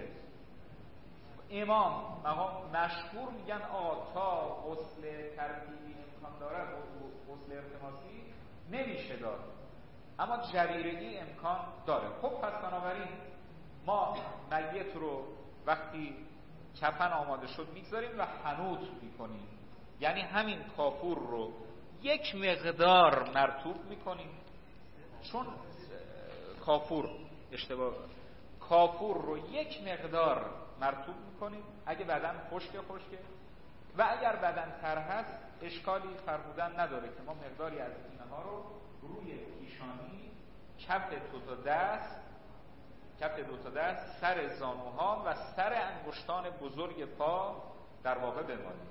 امام مقام مشهور میگن آقا تا غسل ترتیبی امکان داره، غسل ارتماسی نمیشه داد، اما جبیرگی امکان داره. خب پس بنابراین ما میت رو وقتی کفن آماده شد میگذاریم و حنوط میکنیم، یعنی همین کافور رو یک مقدار مرطوب میکنیم، چون کافور اشتباه کافور رو یک مقدار مرطوب میکنیم، اگه بدن خشک خشکه و اگر بدن تر هست اشکالی فرمودن نداره که ما مقداری از اینها رو روی پیشانی، کف دو تا دست کف دو تا دست، سر زانوها و سر انگشتان بزرگ پا در واقع بمالیم.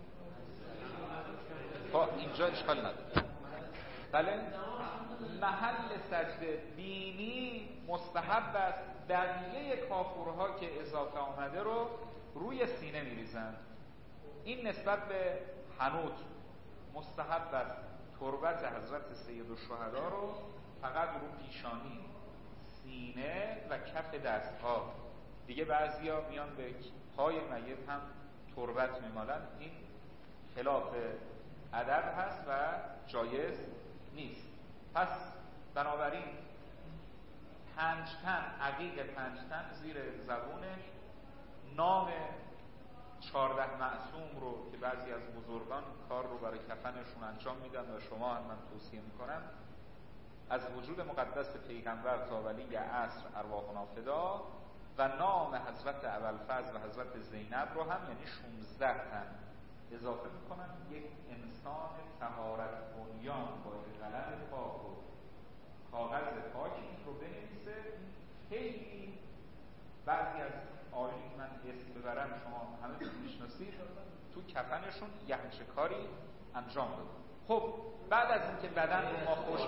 پا اینجا اشکال نداره. بله محل سجده بینی مستحب است. بقیه کافورها که اضافه آمده رو روی سینه میریزن. این نسبت به حنوط مستحب است. تربت حضرت سید الشهدا رو فقط رو پیشانی، سینه و کف دست ها، دیگه بعضیا میان به پای میت هم تربت میمالن. این خلاف ادب هست و جایز نیست. پس بنابراین پنج تن، عقیق پنج تن زیر زبونش، نام چارده معصوم رو که بعضی از بزرگان کار رو برای کفنشون انجام میدن و شما هم من توصیه میکنم، از وجود مقدس پیغمبر تا ولی عصر ارواحنا فدا، و نام حضرت ابوالفضل و حضرت زینب رو هم یعنی شانزده تن اضافه میکنن. یک انسان طهارت بنیان با قلم پاک و کاغذ پاکی رو بنویسه. خیلی بعضی از آیین من اسم ببرم شما همه تو میشناسید، تو کفنشون یهنچه کاری انجام داد. خب بعد از اینکه بدن رو ما خوش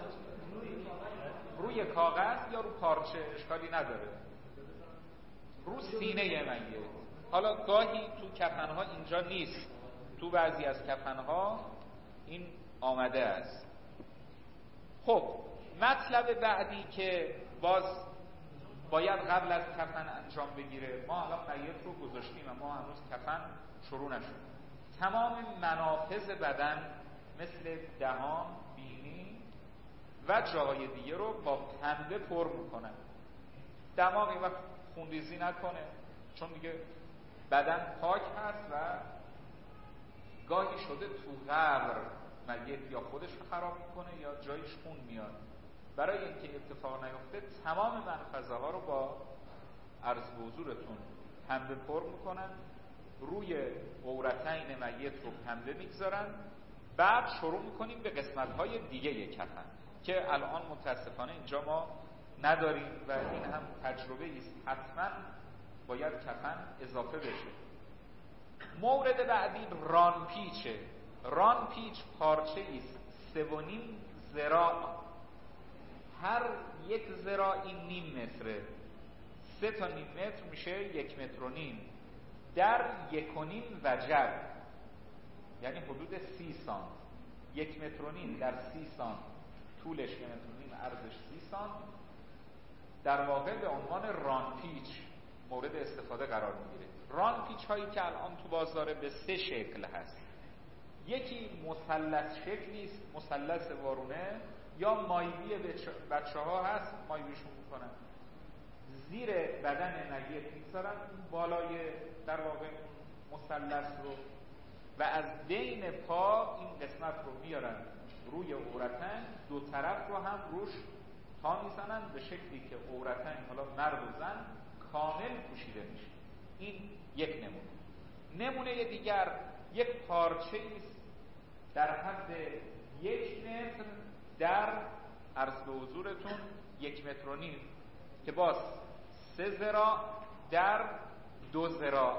روی کاغذ یا رو پارچه اشکالی نداره، رو سینه میت. حالا گاهی تو کفنها اینجا نیست، تو بعضی از کفنها این آمده است. خب مطلب بعدی که باز باید قبل از کفن انجام بگیره، ما الان میت رو گذاشتیم و ما هنوز کفن شروع نشد. تمام منافذ بدن مثل دهان، بینی و جاهای دیگه رو با پنبه پر میکنن. دماغی وقت خونریزی نکنه، چون دیگه بدن پاک هست و گاهی شده تو قبر میت یا خودش خراب میکنه یا جایش خون میاد. برای اینکه اتفاق نیفته تمام منفذه ها رو با عرض به حضورتون پنبه پر میکنن، روی عورتین میت رو پنبه میگذارن، بعد شروع میکنیم به قسمت های دیگه یک کفن. که الان متاسفانه اینجا ما نداریم و این هم تجربه است حتما باید کفن اضافه بشه. مورد بعدی ران پیچه. ران پیچ پارچه است سه و نیم ذراع، هر یک ذراعی نیم متره، سه تا نیم متر میشه یک متر و نیم، در یک و نیم وجب، یعنی حدود سی سانت. یک متر و نیم در سی سانت، طولش یک متر و نیم، عرضش سی سانت، در واقع به عنوان ران پیچ مورد استفاده قرار میگیره. ران پیچ هایی که الان تو بازاره به سه شکل هست. یکی مثلث شکلی است، مثلث وارونه، یا مایبی بچه ها هست، مایبیشون میکنن زیر بدن میت میگذارن بالای در واقع مثلث رو و از بین پا این قسمت رو میارن روی عورتن، دو طرف رو هم روش تا میزنن به شکلی که عورتن، حالا مرد و زن، کامل پوشیده میشه. این یک نمونه. نمونه دیگر یک پارچه است در حد یک متر در عرض به حضورتون یک متر و نیم که باز سه ذراع در دو ذراع.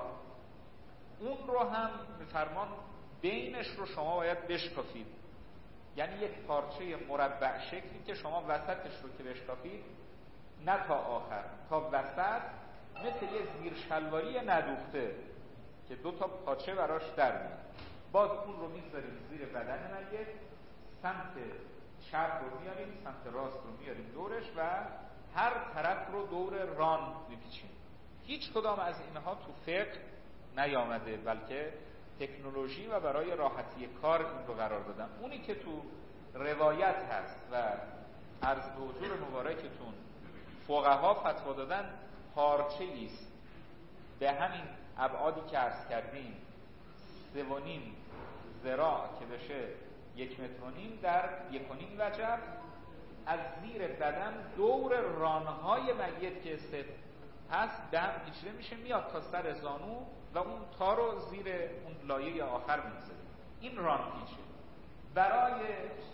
اون رو هم میفرمان بینش رو شما باید بشکافید، یعنی یک پارچه مربع شکلی که شما وسطش رو که بشکافید، نه تا آخر، تا وسط، مثل یه زیر شلواری ندوخته که دو تا پاچه براش در میاد. باز اون رو میذاریم زیر بدن میت، سمت چپ رو میاریم، سمت راست رو میاریم دورش و هر طرف رو دور ران میپیچیم. هیچ کدام از اینها تو فقه نیامده، بلکه تکنولوژی و برای راحتی کار این رو قرار دادن. اونی که تو روایت هست و عرض به حضور مبارکتون فقها فتوا دادن، پارچه ایست به همین ابعادی که عرض کردیم، سه و نیم ذراع که بشه یک متر و نیم در یک و نیم وجب، از زیر بدن دور رانهای میت که است هست به هم پیچیده میشه، میاد تا سر زانو و اون تا رو زیر اون لایه آخر میگذاره. این ران پیچه. برای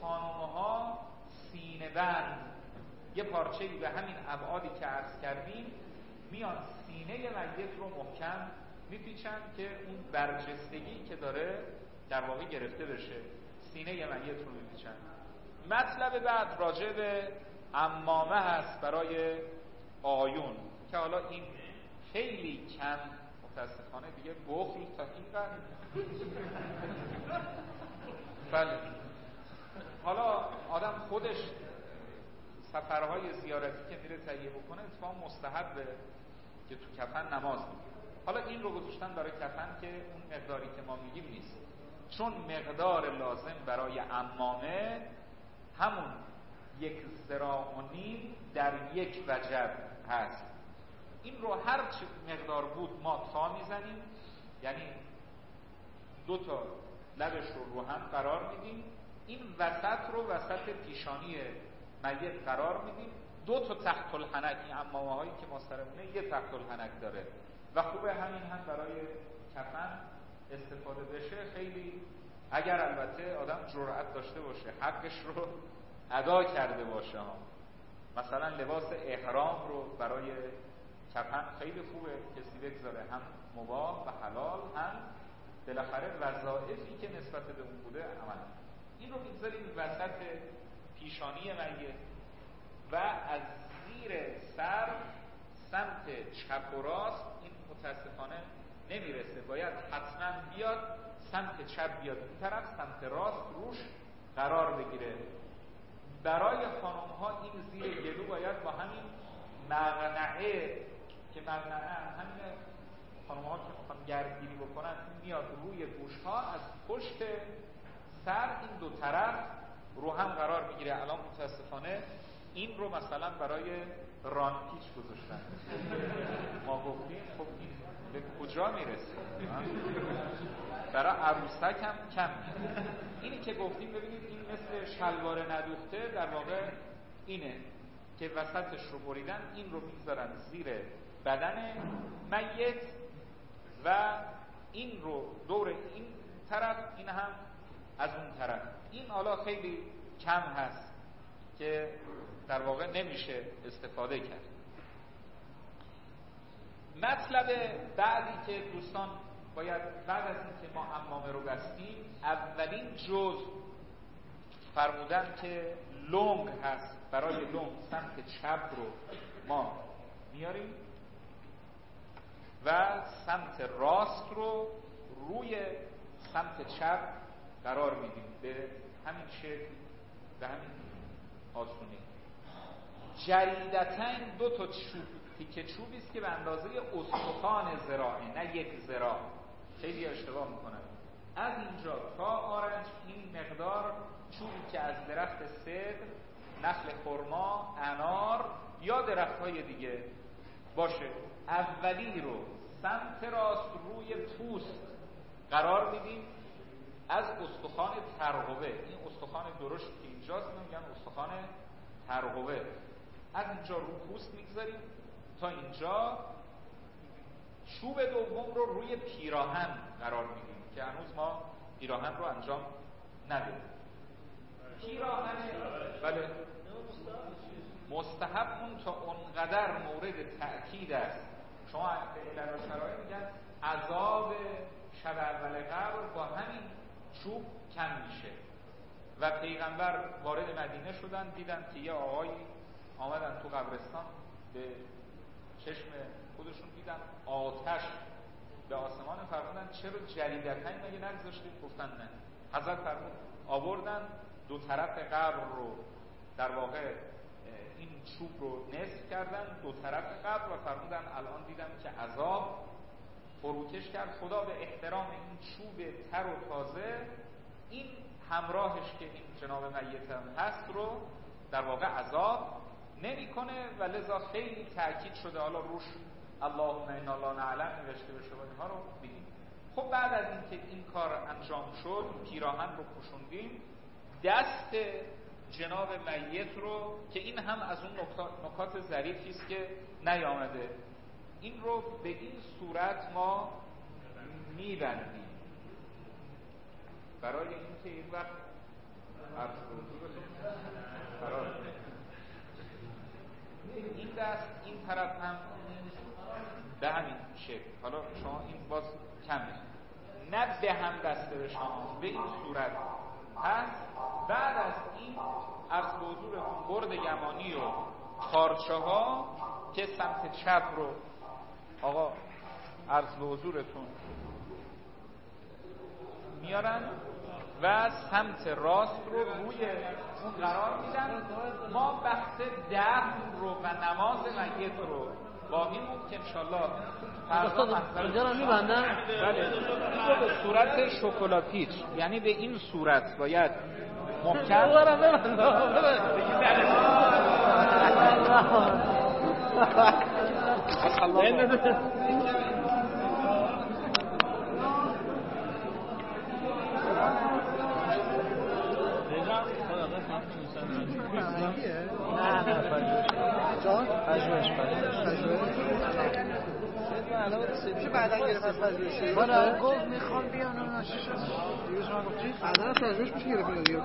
خانمها سینه بند، یه پارچه‌ای به همین ابعادی که عرض کردیم، میان سینه میت رو محکم میپیچن که اون برجستگی که داره در واقع گرفته بشه. سینه میت رو میپیچن. مطلب بعد راجع به عمامه هست برای آیون که حالا این خیلی کم متاسفانه دیگه بخل تا این قرن. بله، حالا آدم خودش سفرهای زیارتی که میره تهیه بکنه اتفاقا مستحبه که تو کفن نماز میگه. حالا این رو گذاشتن برای کفن که اون مقداری که ما میگیم نیست، چون مقدار لازم برای عمامه همون یک ذراع و نیم در یک وجب هست. این رو هر چه مقدار بود ما تا میزنیم، یعنی دو تا لبش رو رو هم قرار میدیم، این وسط رو وسط پیشانی میت قرار میدیم، دو تا تحت الحنک، این عمامه هایی که ما سرمونه یه تحت الحنک داره و خوبه همین هم برای کفن استفاده بشه. خیلی اگر البته آدم جرأت داشته باشه، حقش رو ادا کرده باشه، مثلا لباس احرام رو برای کفن خیلی خوبه کسی بگذاره، هم مباح و حلال، هم بالاخره وظایفی که نسبت به اون بوده عمل. این رو میگذاریم وسط پیشانی میت و از زیر سر سمت چپ و راست، این متاسفانه نمیرسه، باید حتما بیاد سمت چپ، بیاد این طرف، سمت راست روش قرار بگیره. برای خانم ها این زیر گلو باید با همین مقنعه که مقنعه همین خانم ها که میخوان گردگیری بکنن میاد روی گوش ها، از پشت سر این دو طرف رو هم قرار میگیره. الان متاسفانه این رو مثلا برای ران پیچ گذاشتن. ما گفتیم خب این به کجا میرسه؟ برای عروسک هم کم. اینی که گفتیم ببینید این مثل شلوار ندوخته، در واقع اینه که وسطش رو بریدن، این رو میذارن زیر بدن میت و این رو دور این طرف، این هم از اون طرف. این حالا خیلی کم هست. که در واقع نمیشه استفاده کرد. مطلب بعدی که دوستان باید بعد از اینکه ما حمامه رو بستیم، اولین جزء فرمودن که لنگ هست. برای لنگ سمت چپ رو ما میاریم و سمت راست رو روی سمت چپ قرار میدیم به همین شکل، به همین آسونی. جریدتن دو تا چوب، تیکه چوبی است که به اندازه استخوان ذراعه، نه یک ذراع. خیلی اشتباه میکنن. از اینجا تا آرنج این مقدار چوبی که از درخت سدر، نخل خرما، انار یا درخت‌های دیگه باشه، اولی رو سمت راست روی پوست قرار میدیم از استخوان ترقوه. این استخوان درشت که اینجاست میگن استخوان ترقوه. از اینجا رو پوست میگذاریم تا اینجا. چوب دوم رو روی پیراهن قرار میدیم که هنوز ما پیراهن رو انجام ندیم. پیراهن بله مستحب اون تا اونقدر مورد تأکید است. شما در شرایط میگن عذاب شب اول قبر با همین چوب کم میشه. و پیغمبر وارد مدینه شدن، دیدن که یه آقایی آمدن تو قبرستان، به چشم خودشون دیدن آتش به آسمان، فرمودن چرا جریدتن مگه نگذاشتید؟ گفتن نه. حضرت فرمود آوردن دو طرف قبر رو، در واقع این چوب رو نصف کردن دو طرف قبر و فرمودن الان دیدم که عذاب فروکش کرد. خدا به احترام این چوب تر و تازه، این همراهش که این جناب میت هم هست رو در واقع عذاب نمیکنه و لذا خیلی تأکید شده. حالا روش اللهم انا لا نعلم نوشته بشه و اینها رو بگیم. خب بعد از اینکه این کار انجام شد، پیراهن رو پوشوندیم، دست جناب میت رو که این هم از اون نکات ظریفی است که نیامده، این رو به این صورت ما میبندیم برای اینکه این وقت قرار این دست این طرف هم به همین شکل. حالا شما این باز کمه، نه به هم بسته به شما، به این صورت هست. بعد از این عرض به حضورتون برد یمانی و تارچه ها که سمت چپ رو آقا عرض به حضورتون میارن و سمت راست رو روی اون قرار میدن. ما بحث دفن رو و نماز میت رو باقی بود که انشالله فردا اینجا رو میبندن. بله به صورت شکلاتیچ، یعنی به این صورت باید محکم جان پژوهش پژوهش چه بعدن گرفت از پژوهش؟ بالا گفت میخوام بیان اون ناشش دیگه شما گفت چی؟ بعدن از پژوهش میشه گرفت دیگه.